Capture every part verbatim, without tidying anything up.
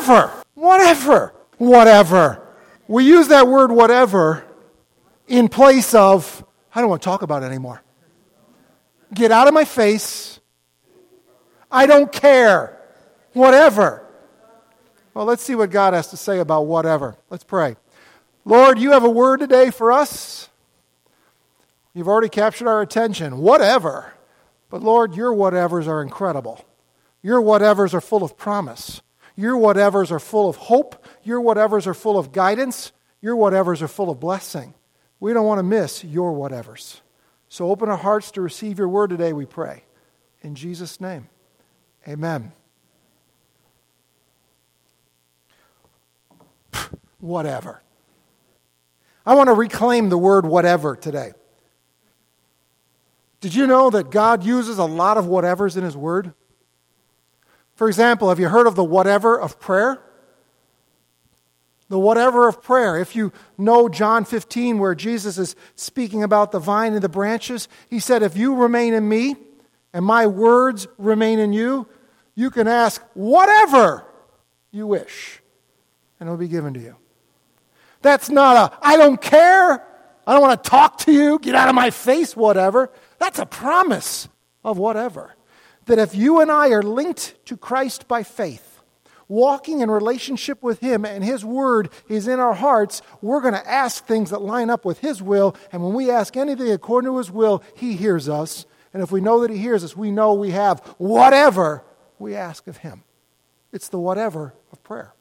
whatever, whatever, whatever. We use that word whatever in place of, I don't want to talk about it anymore. Get out of my face. I don't care. Whatever. Well, let's see what God has to say about whatever. Let's pray. Lord, you have a word today for us. You've already captured our attention. Whatever. But Lord, your whatevers are incredible. Your whatevers are full of promise. Your whatevers are full of hope. Your whatevers are full of guidance. Your whatevers are full of blessing. We don't want to miss your whatevers. So open our hearts to receive your word today, we pray. In Jesus' name, amen. Whatever. I want to reclaim the word whatever today. Did you know that God uses a lot of whatevers in his word? For example, have you heard of the whatever of prayer? The whatever of prayer. If you know John fifteen, where Jesus is speaking about the vine and the branches, he said, if you remain in me and my words remain in you, you can ask whatever you wish, and it will be given to you. That's not a, I don't care, I don't want to talk to you, get out of my face, whatever. That's a promise of whatever. That if you and I are linked to Christ by faith, walking in relationship with him and his word is in our hearts, we're going to ask things that line up with his will. And when we ask anything according to his will, he hears us. And if we know that he hears us, we know we have whatever we ask of him. It's the whatever of prayer.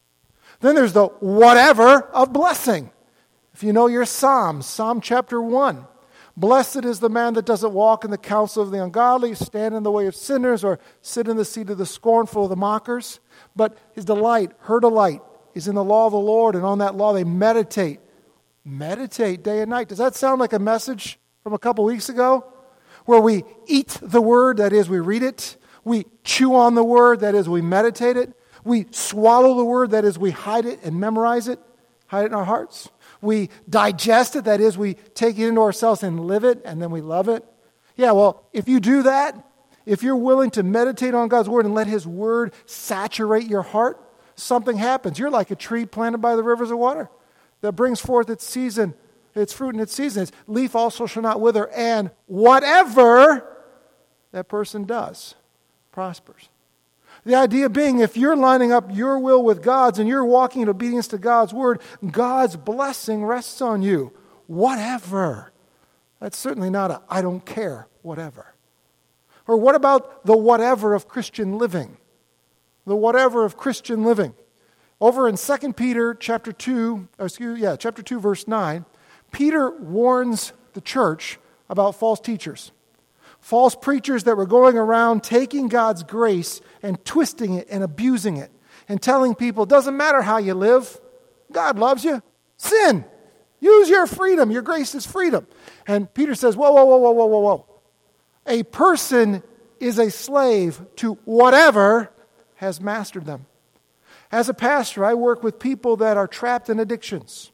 Then there's the whatever of blessing. If you know your Psalms, Psalm chapter one. Blessed is the man that doesn't walk in the counsel of the ungodly, stand in the way of sinners, or sit in the seat of the scornful, of the mockers. But his delight, her delight, is in the law of the Lord, and on that law they meditate. Meditate day and night. Does that sound like a message from a couple weeks ago? Where we eat the word, that is, we read it. We chew on the word, that is, we meditate it. We swallow the word, that is, we hide it and memorize it, hide it in our hearts. We digest it, that is, we take it into ourselves and live it, and then we love it. Yeah, well, if you do that, if you're willing to meditate on God's word and let his word saturate your heart, something happens. You're like a tree planted by the rivers of water that brings forth its season, its fruit in its season. Its leaf also shall not wither, and whatever that person does prospers. The idea being, if you're lining up your will with God's and you're walking in obedience to God's word, God's blessing rests on you. Whatever. That's certainly not a, I don't care, whatever. Or what about the whatever of Christian living? The whatever of Christian living. Over in Second Peter chapter two, excuse yeah, chapter two, verse nine, Peter warns the church about false teachers. False preachers that were going around taking God's grace and twisting it and abusing it and telling people, it doesn't matter how you live, God loves you. Sin. Use your freedom. Your grace is freedom. And Peter says, whoa, whoa, whoa, whoa, whoa, whoa, whoa. A person is a slave to whatever has mastered them. As a pastor, I work with people that are trapped in addictions.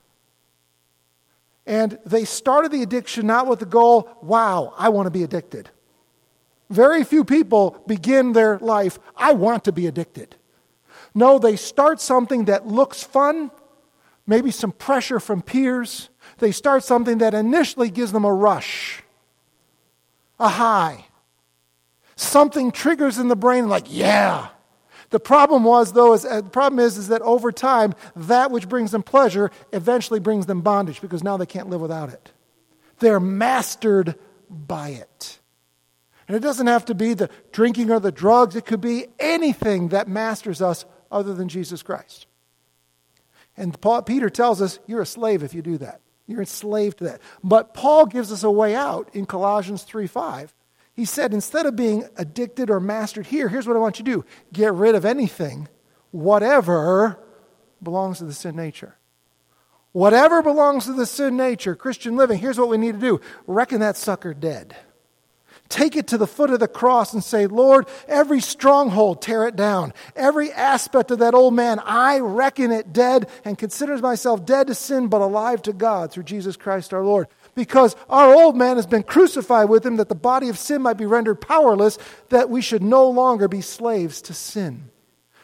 And they started the addiction not with the goal, wow, I want to be addicted. Very few people begin their life, I want to be addicted. No, they start something that looks fun, maybe some pressure from peers. They start something that initially gives them a rush, a high. Something triggers in the brain like, yeah. The problem was, though, is, uh, the problem is, is that over time, that which brings them pleasure eventually brings them bondage because now they can't live without it. They're mastered by it. And it doesn't have to be the drinking or the drugs. It could be anything that masters us other than Jesus Christ. And Paul, Peter tells us, you're a slave if you do that. You're enslaved to that. But Paul gives us a way out in Colossians three five. He said, instead of being addicted or mastered here, here's what I want you to do. Get rid of anything, whatever belongs to the sin nature. Whatever belongs to the sin nature, Christian living, here's what we need to do. Reckon that sucker dead. Take it to the foot of the cross and say, Lord, every stronghold, tear it down. Every aspect of that old man, I reckon it dead and consider myself dead to sin but alive to God through Jesus Christ our Lord. Because our old man has been crucified with him that the body of sin might be rendered powerless, that we should no longer be slaves to sin.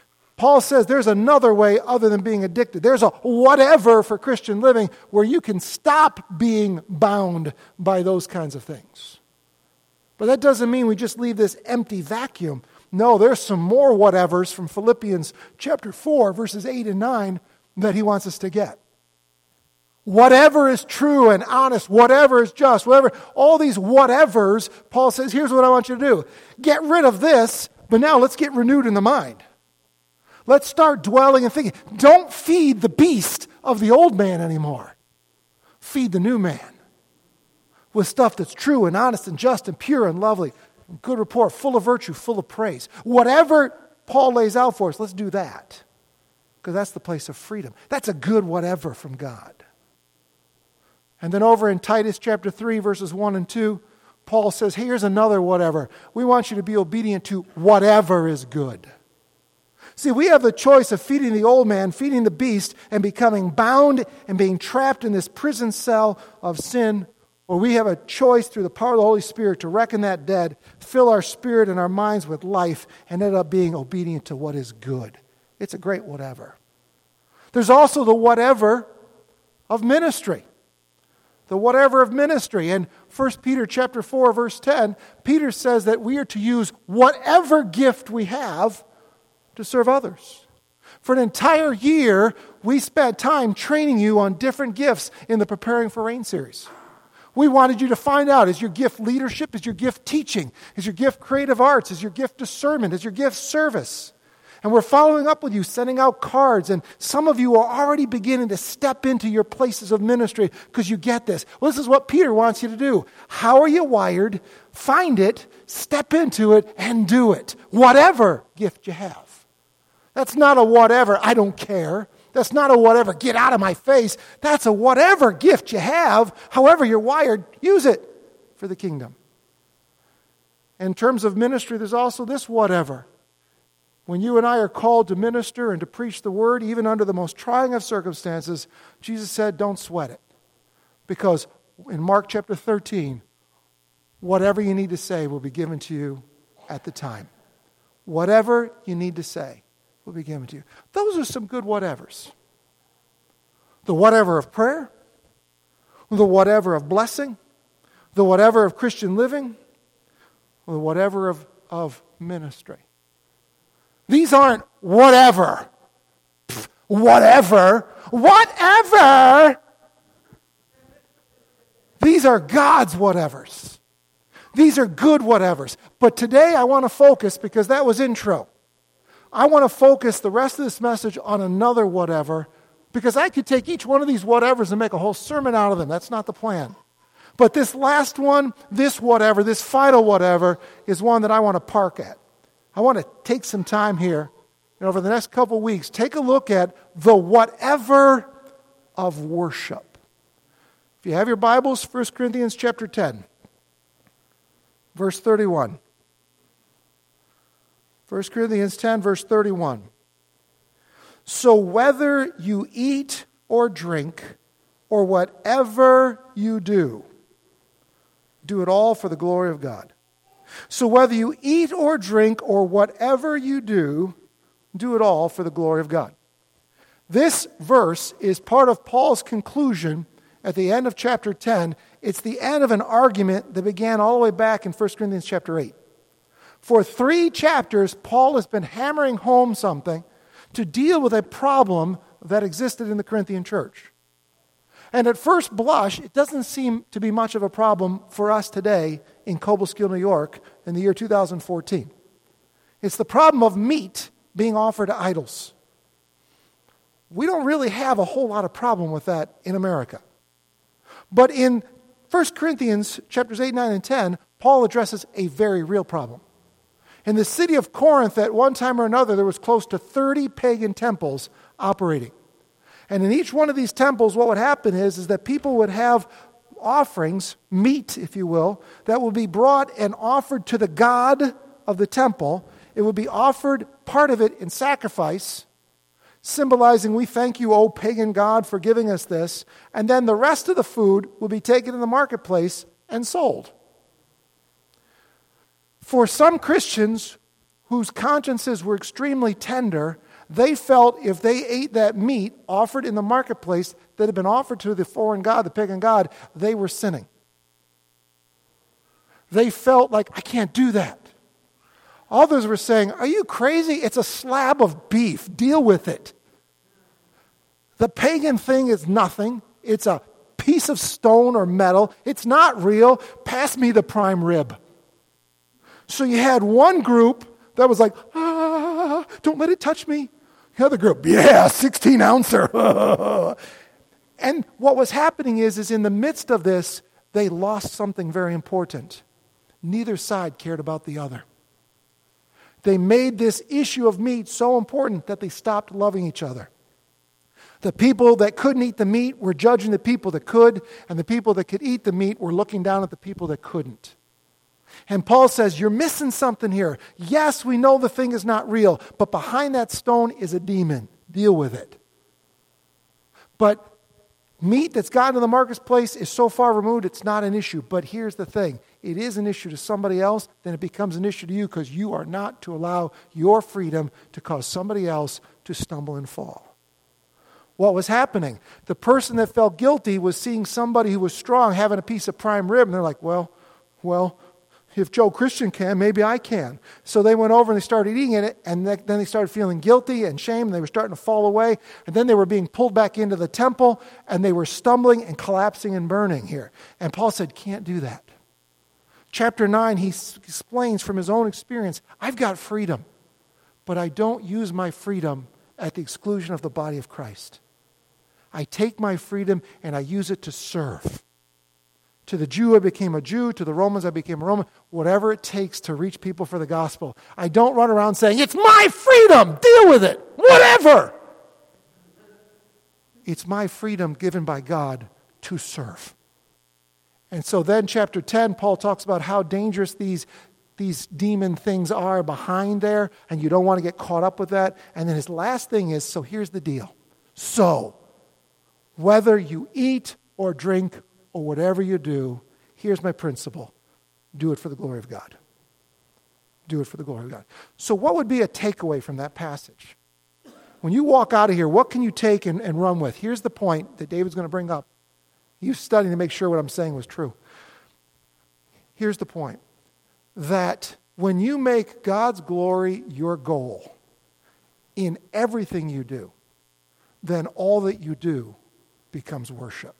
Paul says there's another way other than being addicted. There's a whatever for Christian living where you can stop being bound by those kinds of things. But that doesn't mean we just leave this empty vacuum. No, there's some more whatevers from Philippians chapter four, verses eight and nine that he wants us to get. Whatever is true and honest, whatever is just, whatever, all these whatevers, Paul says, here's what I want you to do. Get rid of this, but now let's get renewed in the mind. Let's start dwelling and thinking. Don't feed the beast of the old man anymore. Feed the new man with stuff that's true and honest and just and pure and lovely, good report, full of virtue, full of praise. Whatever Paul lays out for us, let's do that. Because that's the place of freedom. That's a good whatever from God. And then over in Titus chapter three, verses one and two, Paul says, here's another whatever. We want you to be obedient to whatever is good. See, we have the choice of feeding the old man, feeding the beast, and becoming bound and being trapped in this prison cell of sin, or we have a choice through the power of the Holy Spirit to reckon that dead, fill our spirit and our minds with life, and end up being obedient to what is good. It's a great whatever. There's also the whatever of ministry. The whatever of ministry. In First Peter chapter four, verse ten, Peter says that we are to use whatever gift we have to serve others. For an entire year, we spent time training you on different gifts in the Preparing for Rain series. We wanted you to find out, is your gift leadership? Is your gift teaching? Is your gift creative arts? Is your gift discernment? Is your gift service? And we're following up with you, sending out cards, and some of you are already beginning to step into your places of ministry because you get this. Well, this is what Peter wants you to do. How are you wired? Find it, step into it, and do it. Whatever gift you have. That's not a whatever, I don't care. That's not a whatever, get out of my face. That's a whatever gift you have, however you're wired, use it for the kingdom. In terms of ministry, there's also this whatever. When you and I are called to minister and to preach the word, even under the most trying of circumstances, Jesus said, don't sweat it. Because in Mark chapter thirteen, whatever you need to say will be given to you at the time. Whatever you need to say will be given to you. Those are some good whatevers. The whatever of prayer, the whatever of blessing, the whatever of Christian living, the whatever of, of ministry. These aren't whatever. Pfft, whatever. Whatever. These are God's whatevers. These are good whatevers. But today I want to focus, because that was intro. I want to focus the rest of this message on another whatever, because I could take each one of these whatevers and make a whole sermon out of them. That's not the plan. But this last one, this whatever, this final whatever, is one that I want to park at. I want to take some time here, and over the next couple of weeks, take a look at the whatever of worship. If you have your Bibles, First Corinthians chapter ten, verse thirty-one. First Corinthians ten, verse thirty-one. So whether you eat or drink, or whatever you do, do it all for the glory of God. So whether you eat or drink or whatever you do, do it all for the glory of God. This verse is part of Paul's conclusion at the end of chapter ten. It's the end of an argument that began all the way back in First Corinthians chapter eight. For three chapters, Paul has been hammering home something to deal with a problem that existed in the Corinthian church. And at first blush, it doesn't seem to be much of a problem for us today in Cobleskill, New York, in the year two thousand fourteen. It's the problem of meat being offered to idols. We don't really have a whole lot of problem with that in America. But in First Corinthians chapters eight, nine, and ten, Paul addresses a very real problem. In the city of Corinth, at one time or another, there was close to thirty pagan temples operating. And in each one of these temples, what would happen is, is that people would have offerings, meat, if you will, that would be brought and offered to the god of the temple. It would be offered, part of it, in sacrifice, symbolizing, we thank you, O pagan god, for giving us this. And then the rest of the food would be taken in the marketplace and sold. For some Christians whose consciences were extremely tender, They felt if they ate that meat offered in the marketplace that had been offered to the foreign god, the pagan god, they were sinning. They felt like, I can't do that. Others were saying, are you crazy? It's a slab of beef. Deal with it. The pagan thing is nothing. It's a piece of stone or metal. It's not real. Pass me the prime rib. So you had one group that was like, ah, don't let it touch me. The other group, yeah, sixteen ouncer. And what was happening is, is in the midst of this, they lost something very important. Neither side cared about the other. They made this issue of meat so important that they stopped loving each other. The people that couldn't eat the meat were judging the people that could, and the people that could eat the meat were looking down at the people that couldn't. And Paul says, you're missing something here. Yes, we know the thing is not real, but behind that stone is a demon. Deal with it. But meat that's gotten to the marketplace is so far removed, it's not an issue. But here's the thing. It is an issue to somebody else, then it becomes an issue to you because you are not to allow your freedom to cause somebody else to stumble and fall. What was happening? The person that felt guilty was seeing somebody who was strong having a piece of prime rib, and they're like, well, well, if Joe Christian can, maybe I can. So they went over and they started eating it, and then they started feeling guilty and shame, and they were starting to fall away, and then they were being pulled back into the temple, and they were stumbling and collapsing and burning here. And Paul said, can't do that. Chapter nine, he explains from his own experience, I've got freedom, but I don't use my freedom at the exclusion of the body of Christ. I take my freedom and I use it to serve. To the Jew, I became a Jew. To the Romans, I became a Roman. Whatever it takes to reach people for the gospel. I don't run around saying, it's my freedom. Deal with it. Whatever. It's my freedom given by God to serve. And so then chapter ten, Paul talks about how dangerous these, these demon things are behind there. And you don't want to get caught up with that. And then his last thing is, so here's the deal. So, whether you eat or drink or whatever you do, here's my principle. Do it for the glory of God. Do it for the glory of God. So what would be a takeaway from that passage? When you walk out of here, what can you take and, and run with? Here's the point that David's going to bring up. He was studying to make sure what I'm saying was true. Here's the point. That when you make God's glory your goal in everything you do, then all that you do becomes worship.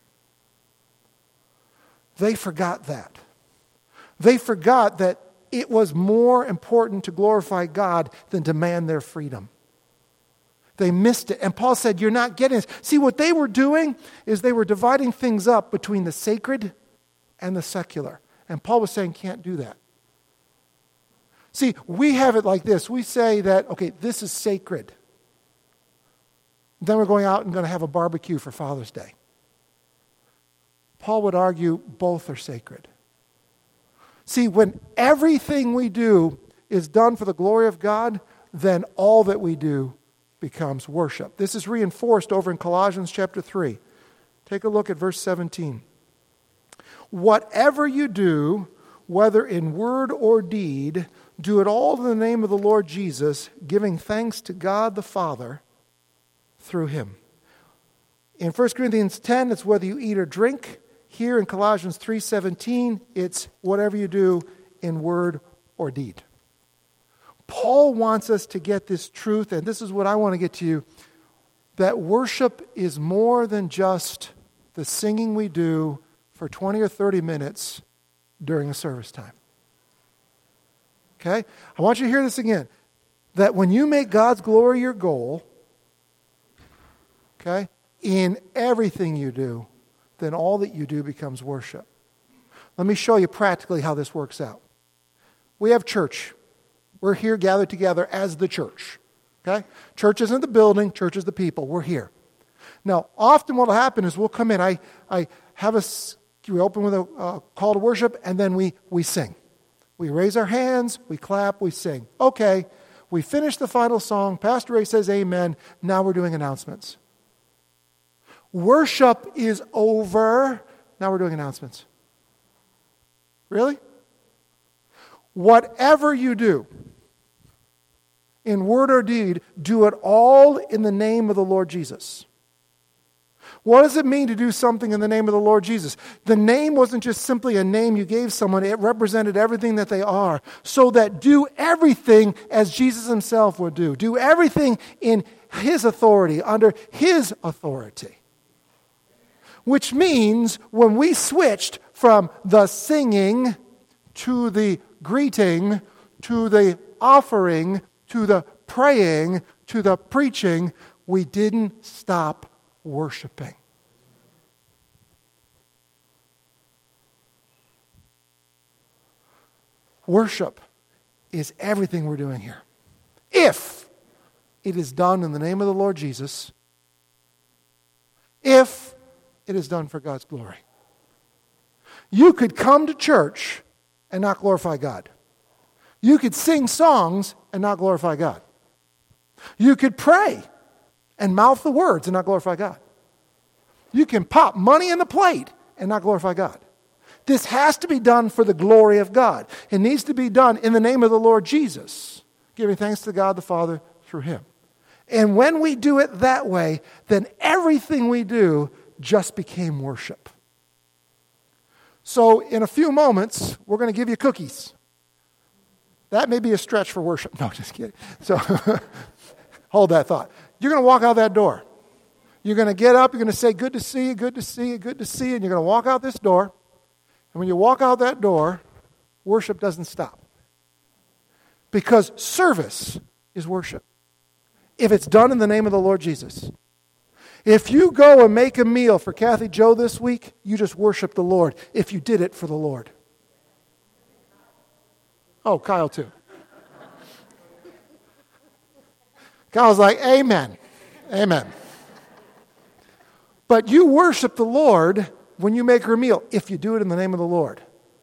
They forgot that. They forgot that it was more important to glorify God than demand their freedom. They missed it. And Paul said, you're not getting this. See, what they were doing is they were dividing things up between the sacred and the secular. And Paul was saying, can't do that. See, we have it like this. We say that, okay, this is sacred. Then we're going out and going to have a barbecue for Father's Day. Paul would argue both are sacred. See, when everything we do is done for the glory of God, then all that we do becomes worship. This is reinforced over in Colossians chapter three. Take a look at verse seventeen. Whatever you do, whether in word or deed, do it all in the name of the Lord Jesus, giving thanks to God the Father through him. In First Corinthians ten, it's whether you eat or drink. Here in Colossians three seventeen, it's whatever you do in word or deed. Paul wants us to get this truth, and this is what I want to get to you, that worship is more than just the singing we do for twenty or thirty minutes during a service time. Okay? I want you to hear this again. That when you make God's glory your goal, okay, in everything you do, then all that you do becomes worship. Let me show you practically how this works out. We have church. We're here gathered together as the church. Okay? Church isn't the building, church is the people. We're here. Now, often what will happen is we'll come in, I, I have a, we open with a uh, call to worship, and then we, we sing. We raise our hands, we clap, we sing. Okay, we finish the final song, Pastor Ray says amen, now we're doing announcements. Worship is over, now we're doing announcements. Really? Whatever you do, in word or deed, do it all in the name of the Lord Jesus. What does it mean to do something in the name of the Lord Jesus? The name wasn't just simply a name you gave someone. It represented everything that they are. So that do everything as Jesus himself would do. Do everything in his authority, under his authority. Which means when we switched from the singing to the greeting, to the offering, to the praying, to the preaching, we didn't stop worshiping. Worship is everything we're doing here. If it is done in the name of the Lord Jesus, if it is done for God's glory. You could come to church and not glorify God. You could sing songs and not glorify God. You could pray and mouth the words and not glorify God. You can pop money in the plate and not glorify God. This has to be done for the glory of God. It needs to be done in the name of the Lord Jesus, giving thanks to God the Father through him. And when we do it that way, then everything we do just became worship. So in a few moments, we're going to give you cookies. That may be a stretch for worship. No, just kidding. So hold that thought. You're going to walk out that door. You're going to get up. You're going to say, good to see you, good to see you, good to see you. And you're going to walk out this door. And when you walk out that door, worship doesn't stop. Because service is worship. If it's done in the name of the Lord Jesus. If you go and make a meal for Kathy Joe this week, you just worship the Lord if you did it for the Lord. Oh, Kyle too. Kyle's like, amen. Amen. But you worship the Lord when you make her meal, if you do it in the name of the Lord.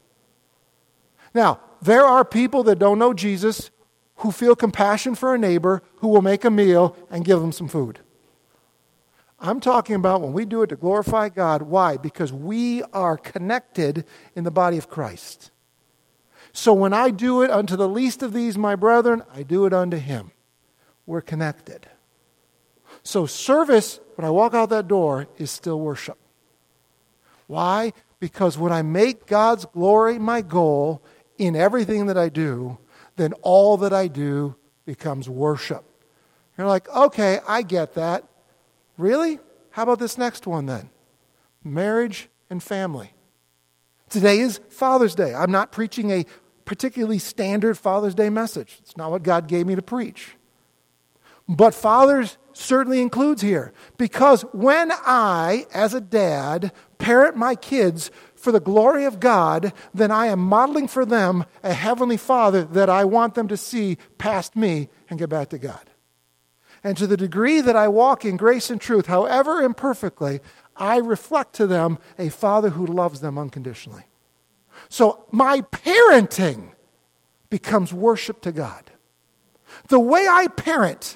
Now, there are people that don't know Jesus who feel compassion for a neighbor who will make a meal and give them some food. I'm talking about when we do it to glorify God. Why? Because we are connected in the body of Christ. So when I do it unto the least of these, my brethren, I do it unto him. We're connected. So service, when I walk out that door, is still worship. Why? Because when I make God's glory my goal in everything that I do, then all that I do becomes worship. You're like, okay, I get that. Really? How about this next one then? Marriage and family. Today is Father's Day. I'm not preaching a particularly standard Father's Day message. It's not what God gave me to preach. But fathers certainly includes here. Because when I, as a dad, parent my kids for the glory of God, then I am modeling for them a heavenly Father that I want them to see past me and get back to God. And to the degree that I walk in grace and truth, however imperfectly, I reflect to them a Father who loves them unconditionally. So my parenting becomes worship to God. The way I parent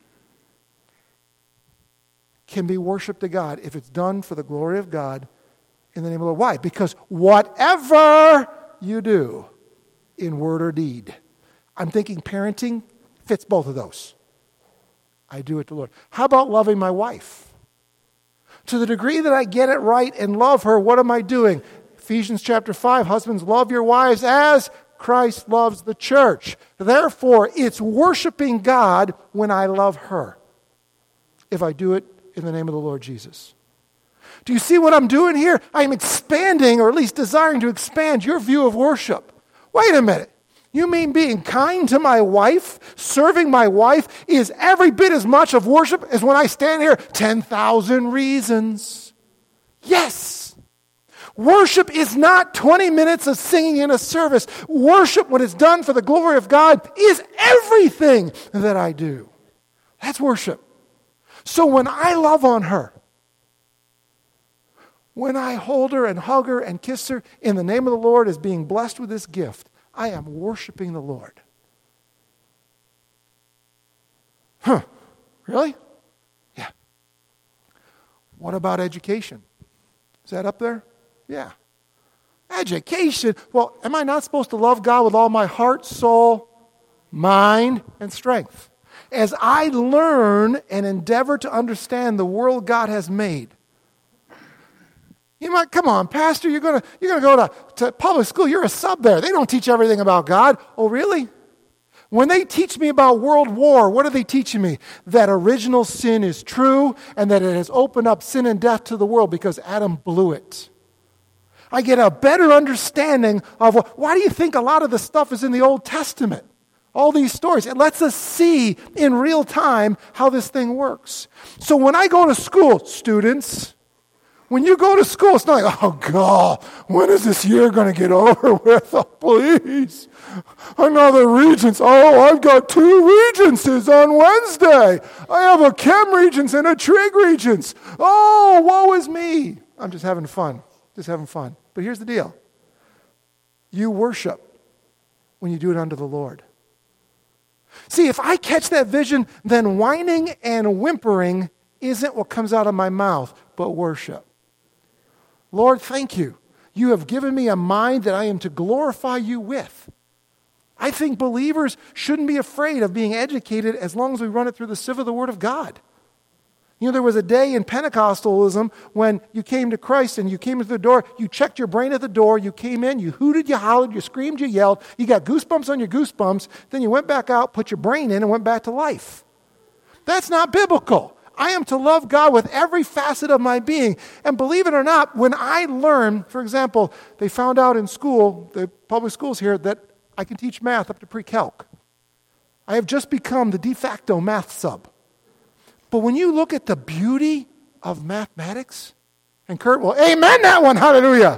can be worship to God if it's done for the glory of God in the name of the Lord. Why? Because whatever you do in word or deed, I'm thinking parenting fits both of those. I do it to the Lord. How about loving my wife? To the degree that I get it right and love her, what am I doing? Ephesians chapter five, husbands, love your wives as Christ loves the church. Therefore, it's worshiping God when I love her, if I do it in the name of the Lord Jesus. Do you see what I'm doing here? I'm expanding, or at least desiring to expand, your view of worship. Wait a minute. You mean being kind to my wife, serving my wife, is every bit as much of worship as when I stand here, ten thousand reasons? Yes. Worship is not twenty minutes of singing in a service. Worship, when it's done for the glory of God, is everything that I do. That's worship. So when I love on her, when I hold her and hug her and kiss her in the name of the Lord as being blessed with this gift, I am worshiping the Lord. Huh. Really? Yeah. What about education? Is that up there? Yeah. Education. Well, am I not supposed to love God with all my heart, soul, mind, and strength? as I learn and endeavor to understand the world God has made. You might, come on, Pastor, you're going to you're gonna go to, to public school. You're a sub there. They don't teach everything about God. Oh, really? When they teach me about world war, what are they teaching me? That original sin is true and that it has opened up sin and death to the world because Adam blew it. I get a better understanding of what, why do you think a lot of the stuff is in the Old Testament? All these stories. It lets us see in real time how this thing works. So when I go to school, students, when you go to school, it's not like, oh, God, when is this year going to get over with? Oh, please. Another Regents. Oh, I've got two Regencies on Wednesday. I have a Chem Regents and a Trig Regents. Oh, woe is me. I'm just having fun. Just having fun. But here's the deal. You worship when you do it unto the Lord. See, if I catch that vision, then whining and whimpering isn't what comes out of my mouth, but worship. Lord, thank you. You have given me a mind that I am to glorify you with. I think believers shouldn't be afraid of being educated as long as we run it through the sieve of the Word of God. You know, there was a day in Pentecostalism when you came to Christ and you came to the door, you checked your brain at the door, you came in, you hooted, you hollered, you screamed, you yelled, you got goosebumps on your goosebumps, then you went back out, put your brain in, and went back to life. That's not biblical. I am to love God with every facet of my being. And believe it or not, when I learn, for example, they found out in school, the public schools here, that I can teach math up to pre-calc. I have just become the de facto math sub. But when you look at the beauty of mathematics, and Kurt will amen that one, hallelujah.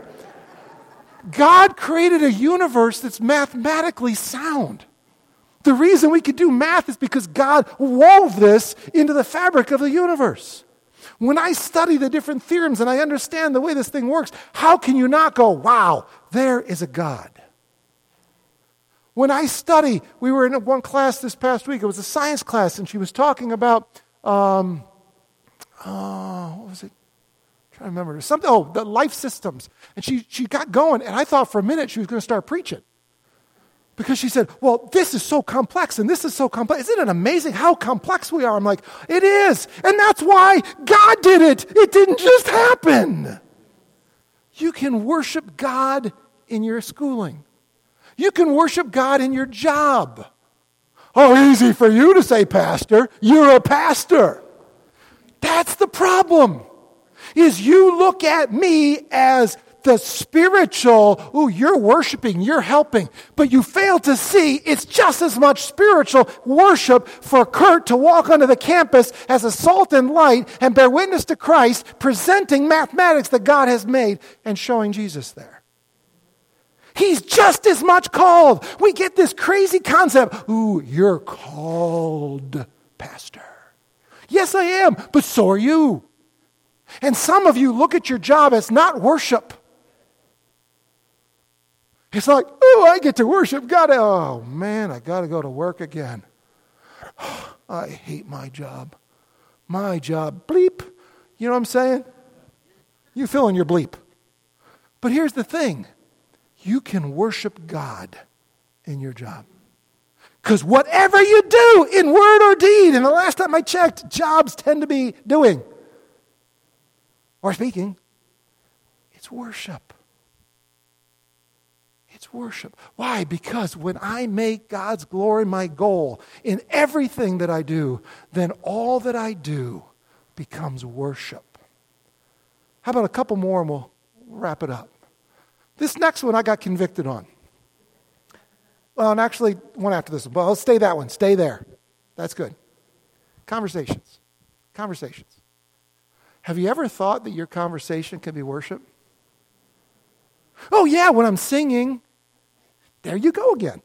God created a universe that's mathematically sound. The reason we could do math is because God wove this into the fabric of the universe. When I study the different theorems and I understand the way this thing works, how can you not go, wow, there is a God? When I study, we were in one class this past week, it was a science class, and she was talking about Um, uh, what was it? I'm trying to remember. Something, oh, the life systems. And she, she got going, and I thought for a minute she was going to start preaching. Because she said, well, this is so complex, and this is so complex. Isn't it amazing how complex we are? I'm like, it is. And that's why God did it. It didn't just happen. You can worship God in your schooling. You can worship God in your job. Oh, easy for you to say, Pastor. You're a pastor. That's the problem. Is you look at me as the spiritual, oh, you're worshiping, you're helping, but you fail to see it's just as much spiritual worship for Kurt to walk onto the campus as a salt and light and bear witness to Christ, presenting mathematics that God has made and showing Jesus there. He's just as much called. We get this crazy concept. Ooh, you're called, Pastor. Yes, I am, but so are you. And some of you look at your job as not worship. It's like, oh, I get to worship God. Oh, man, I got to go to work again. I hate my job. My job, bleep. You know what I'm saying? You fill in your bleep. But here's the thing. You can worship God in your job. Because whatever you do in word or deed, and the last time I checked, jobs tend to be doing or speaking, it's worship. It's worship. Why? Because when I make God's glory my goal in everything that I do, then all that I do becomes worship. How about a couple more and we'll wrap it up? This next one I got convicted on. Well, and actually one after this one. But let's stay that one. Stay there. That's good. Conversations. Conversations. Have you ever thought that your conversation can be worship? Oh, yeah, when I'm singing. There you go again.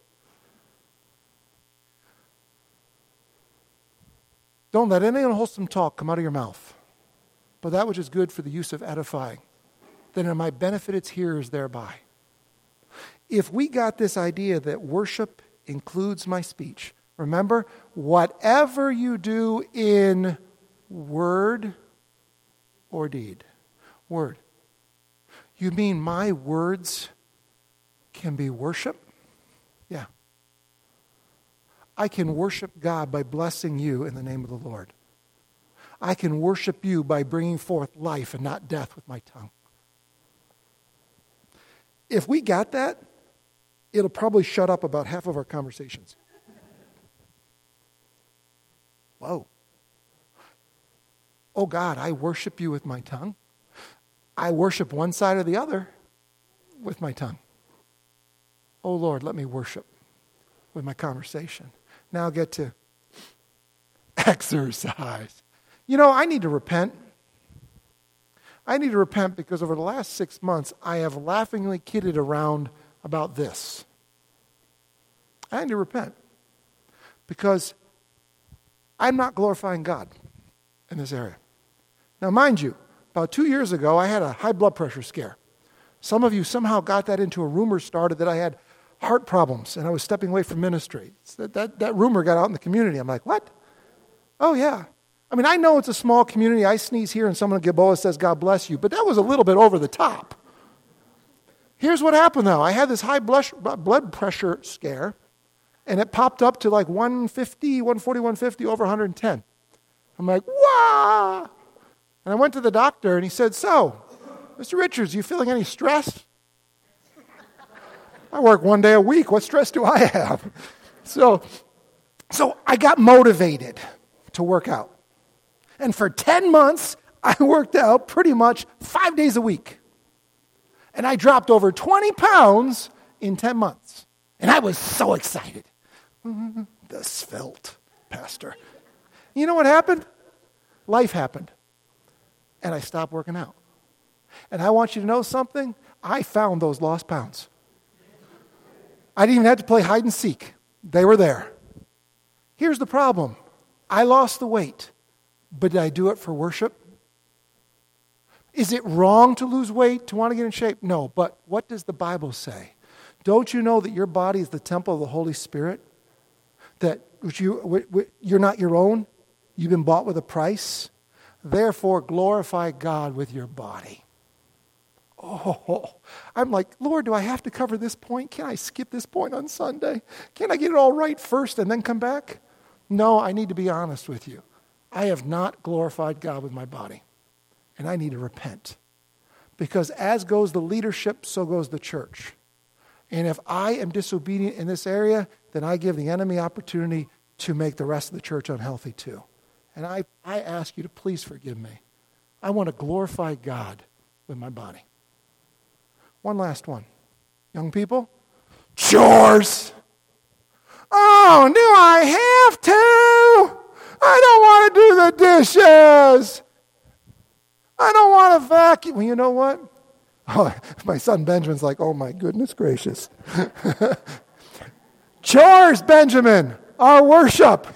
Don't let any unwholesome talk come out of your mouth, but that which is good for the use of edifying, that it might benefit its hearers thereby. If we got this idea that worship includes my speech, remember, whatever you do in word or deed. Word. You mean my words can be worship? Yeah. I can worship God by blessing you in the name of the Lord. I can worship you by bringing forth life and not death with my tongue. If we got that, it'll probably shut up about half of our conversations. Whoa. Oh God, I worship you with my tongue. I worship one side or the other with my tongue. Oh Lord, let me worship with my conversation. Now I'll get to exercise. You know, I need to repent. I need to repent because over the last six months, I have laughingly kidded around about this. I need to repent because I'm not glorifying God in this area. Now, mind you, about two years ago, I had a high blood pressure scare. Some of you somehow got that into a rumor started that I had heart problems and I was stepping away from ministry. That, that, that rumor got out in the community. I'm like, what? Oh, yeah. I mean, I know it's a small community. I sneeze here and someone in Gilboa says, God bless you. But that was a little bit over the top. Here's what happened, though. I had this high blood pressure scare, and it popped up to like one fifty, one forty, one fifty, over one hundred ten. I'm like, wow. And I went to the doctor, and he said, so, Mister Richards, are you feeling any stress? I work one day a week. What stress do I have? So, so I got motivated to work out. And for ten months, I worked out pretty much five days a week. And I dropped over twenty pounds in ten months. And I was so excited. The svelte pastor. You know what happened? Life happened. And I stopped working out. And I want you to know something. I found those lost pounds. I didn't even have to play hide and seek. They were there. Here's the problem. I lost the weight. But did I do it for worship? Is it wrong to lose weight, to want to get in shape? No, but what does the Bible say? Don't you know that your body is the temple of the Holy Spirit? That which you, you're not your own. You've been bought with a price. Therefore, glorify God with your body. Oh, I'm like, Lord, do I have to cover this point? Can I skip this point on Sunday? Can I get it all right first and then come back? No, I need to be honest with you. I have not glorified God with my body. And I need to repent. Because as goes the leadership, so goes the church. And if I am disobedient in this area, then I give the enemy opportunity to make the rest of the church unhealthy too. And I, I ask you to please forgive me. I want to glorify God with my body. One last one. Young people, chores. Oh, do I have to? I don't want to do the dishes. I don't want to vacuum. Well, you know what? Oh, my son Benjamin's like, oh my goodness gracious. Chores, Benjamin, our worship.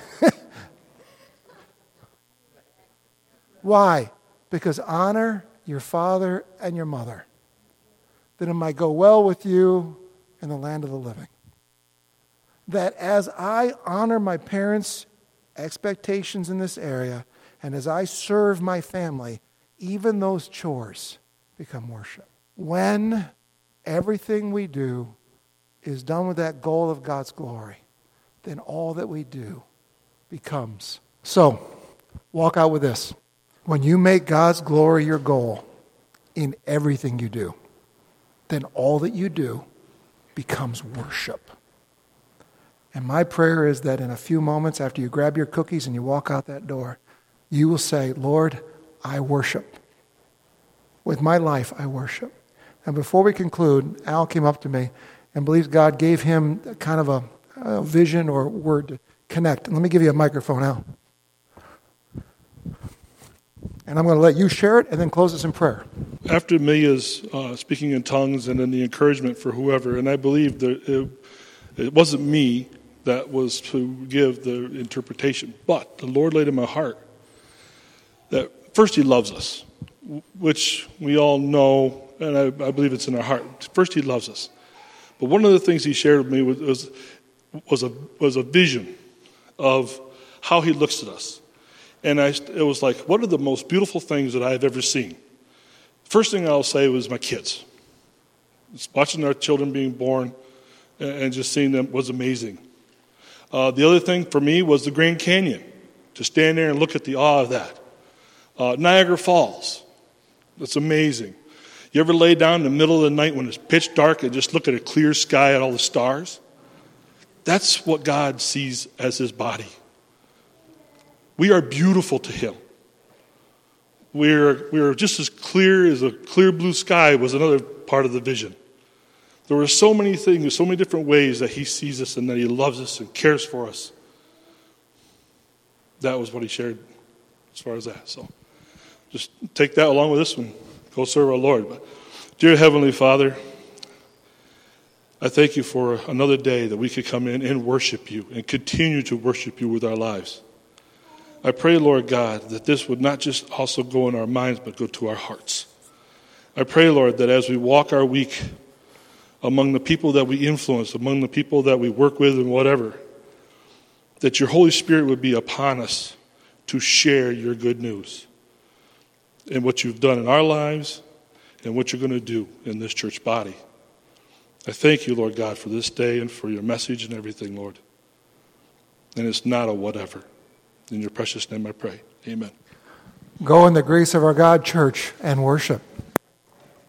Why? Because honor your father and your mother, that it might go well with you in the land of the living. That as I honor my parents' expectations in this area, and as I serve my family, even those chores become worship. When everything we do is done with that goal of God's glory, then all that we do becomes. So, walk out with this. When you make God's glory your goal in everything you do, then all that you do becomes worship. And my prayer is that in a few moments after you grab your cookies and you walk out that door, you will say, Lord, I worship. With my life, I worship. And before we conclude, Al came up to me and believes God gave him kind of a, a vision or word to connect. And let me give you a microphone, Al. And I'm going to let you share it and then close us in prayer. After Mia's uh, speaking in tongues and then the encouragement for whoever, and I believe that it, it wasn't me that was to give the interpretation, but the Lord laid in my heart that first He loves us, which we all know, and I, I believe it's in our heart. First, He loves us. But one of the things He shared with me was, was, was, a, was a vision of how He looks at us. And I, it was like, what are the most beautiful things that I have ever seen? First thing I'll say was my kids. Just watching our children being born and just seeing them was amazing. Uh, the other thing for me was the Grand Canyon, to stand there and look at the awe of that. Uh, Niagara Falls, that's amazing. You ever lay down in the middle of the night when it's pitch dark and just look at a clear sky at all the stars? That's what God sees as his body. We are beautiful to him. We're, we're just as clear as a clear blue sky was another part of the vision. There were so many things, so many different ways that he sees us and that he loves us and cares for us. That was what he shared as far as that. So just take that along with this one. Go serve our Lord. But, dear Heavenly Father, I thank you for another day that we could come in and worship you and continue to worship you with our lives. I pray, Lord God, that this would not just also go in our minds, but go to our hearts. I pray, Lord, that as we walk our week among the people that we influence, among the people that we work with and whatever, that your Holy Spirit would be upon us to share your good news and what you've done in our lives and what you're going to do in this church body. I thank you, Lord God, for this day and for your message and everything, Lord. And it's not a whatever. In your precious name I pray. Amen. Go in the grace of our God, church, and worship.